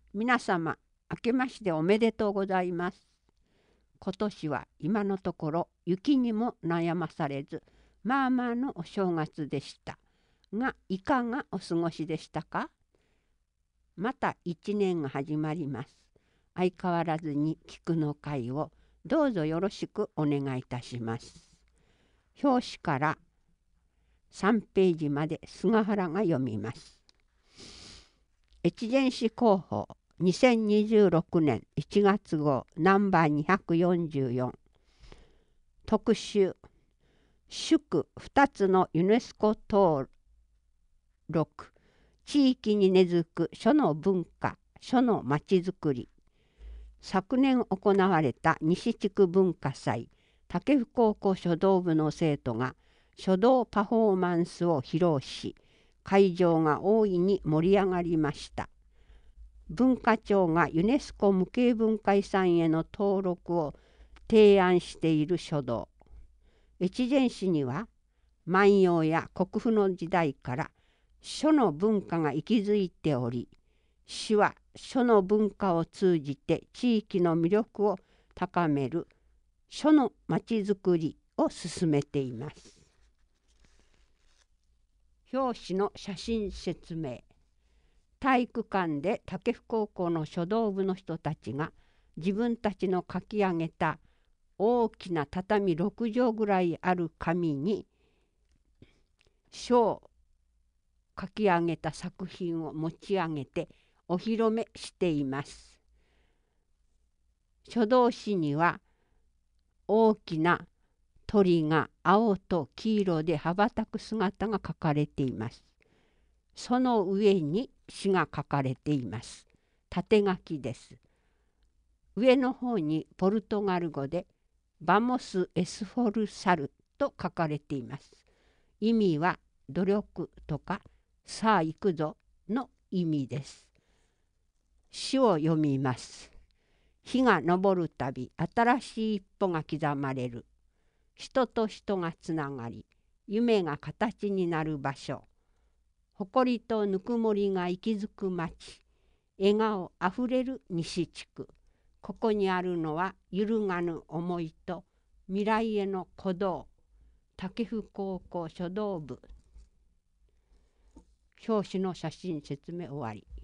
皆様、明けましておめでとうございます。今年は今のところ雪にも悩まされず、まあまあのお正月でした。が、いかがお過ごしでしたか？また一年が始まります。相変わらずに菊の会をどうぞよろしくお願いいたします。表紙から3ページまで菅原が読みます。越前市広報2026年1月号ナンバー244特集祝2つのユネスコ登録地域に根付く書の文化書のまちづくり。昨年行われた西地区文化祭武府高校書道部の生徒が書道パフォーマンスを披露し、会場が大いに盛り上がりました。文化庁がユネスコ無形文化遺産への登録を提案している書道。越前市には万葉や国府の時代から書の文化が息づいており、市は書の文化を通じて地域の魅力を高める書のまちづくりを進めています。表紙の写真説明。体育館で武府高校の書道部の人たちが自分たちの書き上げた大きな畳6畳ぐらいある紙に書を書き上げた作品を持ち上げてお披露目しています。書道紙には大きな鳥が青と黄色で羽ばたく姿が描かれています。その上に詩が書かれています。縦書きです。上の方にポルトガル語でバモス・エスフォルサルと書かれています。意味は努力とかさあ行くぞの意味です。詩を読みます。日が昇るたび新しい一歩が刻まれる。人と人がつながり、夢が形になる場所。誇りとぬくもりが息づく町。笑顔あふれる西地区。ここにあるのは揺るがぬ思いと未来への鼓動。武府高校書道部。表紙の写真説明終わり。